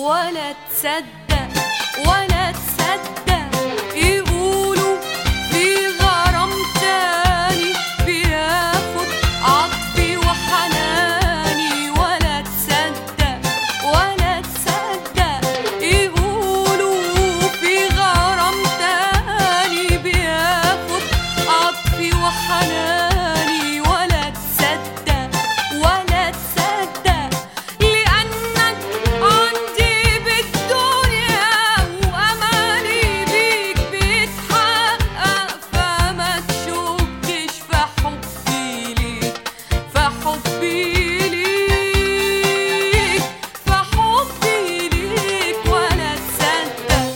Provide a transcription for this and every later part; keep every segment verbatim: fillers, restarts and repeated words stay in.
ولا تصدق ولا تصدق يقولوا في غرام تاني بياخد عطفي وحناني. ولا تصدق ولا تصدق يقولوا في غرام تاني بياخد عطفي وحناني. ولا تصدق ولا تصدق لأنك عندي بالدنيا وأمالي بيك بيتحقق. فما تشكش في حبي ليك في حبي ليك في حبي ليك. ولا تصدق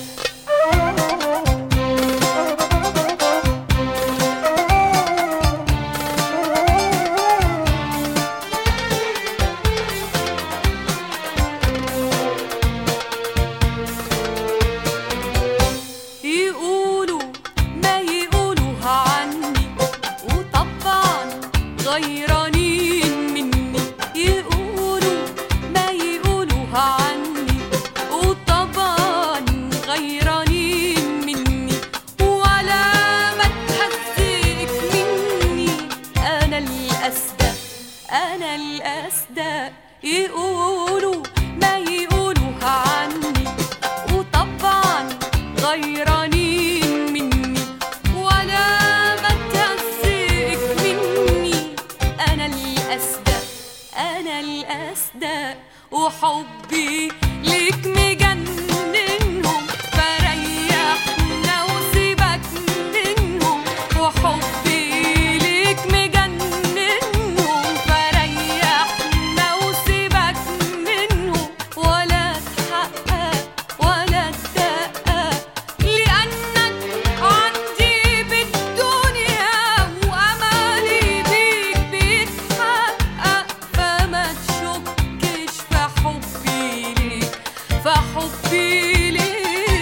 يقولوا ما يقولوها عني وطبعا غيرانين مني. يقولوا ما يقولوها عني وطبعا غيرانين مني. ولا ما تهزك مني أنا الأصدق أنا الأصدق. يقولوا ما يقولوها عني وطبعا غيرانين مني. ولا ما تهزك مني أنا الأصدق أنا الأصدق. وحبي ليك مجننهم فريحنا وسيبك منهم. وحبي ليك مجننهم فريحنا وسيبك منهم. ولا تحقق ولا تدقق لأنك عندي بالدنيا وأمالي بيك بيتحقق. فما تشكش في حبي ليك في حبي ليك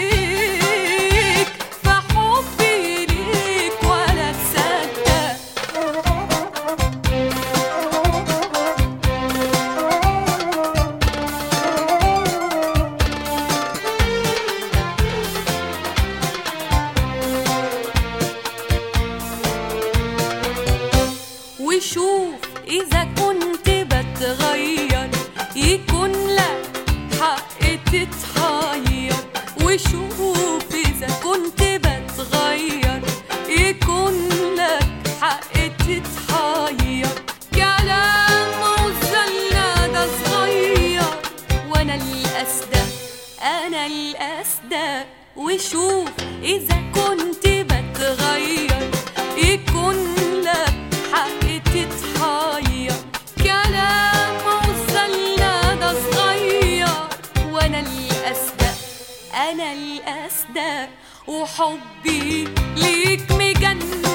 في حبي ليك. ولا تصدق وشوف إذا كنت بتغير يكون لك حق تتحير. وشوف إذا كنت بتغير يكون لك حق تتحير. كلام وزلنا ده صغير وأنا الأصدق أنا الأصدق. وشوف إذا كنت بتغير يكون لك حق تتحير. كلام وصلنا ده صغير وأنا الأصدق أنا الأصدق. وحبي ليك مجنن